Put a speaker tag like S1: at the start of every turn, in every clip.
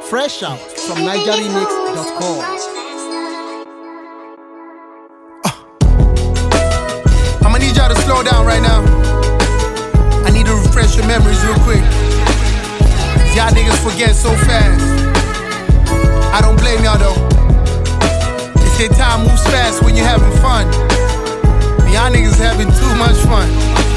S1: Fresh out from NigerRemix.com.
S2: I'ma need y'all to slow down right now. I need to refresh your memories real quick. Y'all niggas forget so fast. I don't blame y'all though. They say time moves fast when you're having fun. And y'all niggas having too much fun.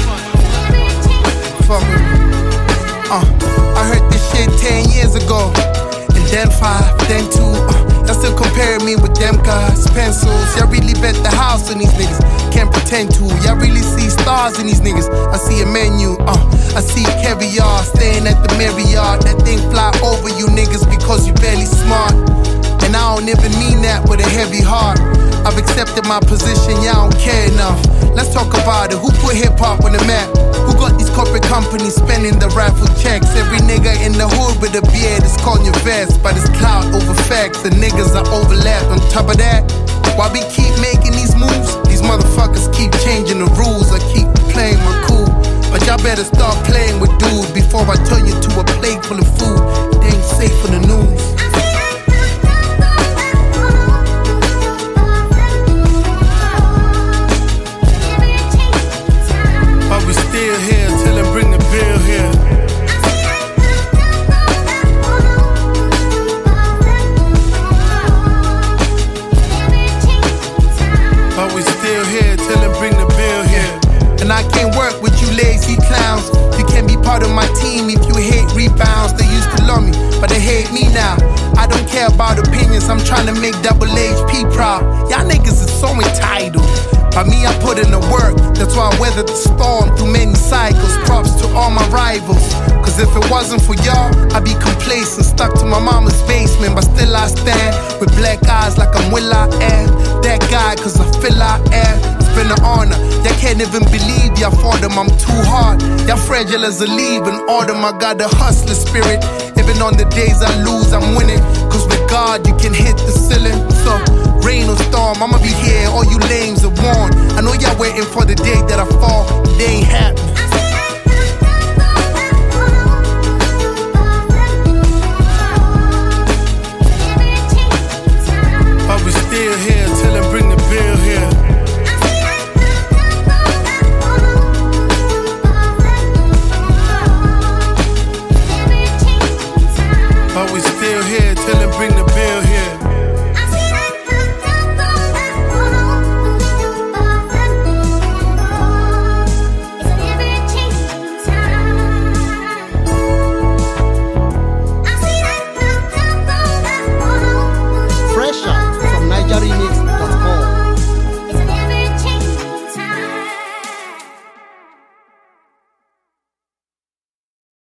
S2: Fuck with me. I heard this shit 10 years ago. And then 5, then 2. Y'all still comparing me with them guys. Pencils, y'all really bet the house on these niggas. Can't pretend to. Y'all really see stars in these niggas. I see a menu. I see caviar staying at the Marriott. That thing fly over you niggas because you barely smart. And I don't even mean that with a heavy heart. I've accepted my position, y'all don't care enough. Let's talk about it. Who put hip-hop on the map? Who got these corporate companies spending the raffle checks? Every nigga in the hood with a beard is calling your vest. But it's clout over facts, the niggas are overlapped. On top of that, while we keep making these moves, these motherfuckers keep changing the rules. I keep playing my cool, but y'all better start playing with dudes before I turn you to a plate full of food. It ain't safe for the news. But we still here till they bring the bill here. But we still here till they bring the bill here. And I can't work with you lazy clowns. You can't be part of my team if you hate rebounds. They used to love me, but they hate me now. I don't care about opinions, I'm trying to make Double HP proud. Y'all niggas is so entitled. By me, I put in the work. That's why I weathered the storm through many cycles. Props to all my rivals. Cause if it wasn't for y'all, I'd be complacent, stuck to my mama's basement. But still I stand with black eyes like I'm Will I Am. That guy cause I feel I am. It's been an honor. Y'all can't even believe y'all for them, I'm too hard. Y'all fragile as a leaf and autumn. I got the hustler spirit. Even on the days I lose, I'm winning. Cause with God, you can hit the ceiling. So, rain or storm, I'ma be here. All you lames are warned. I know y'all waiting for the day that I fall. They ain't happy.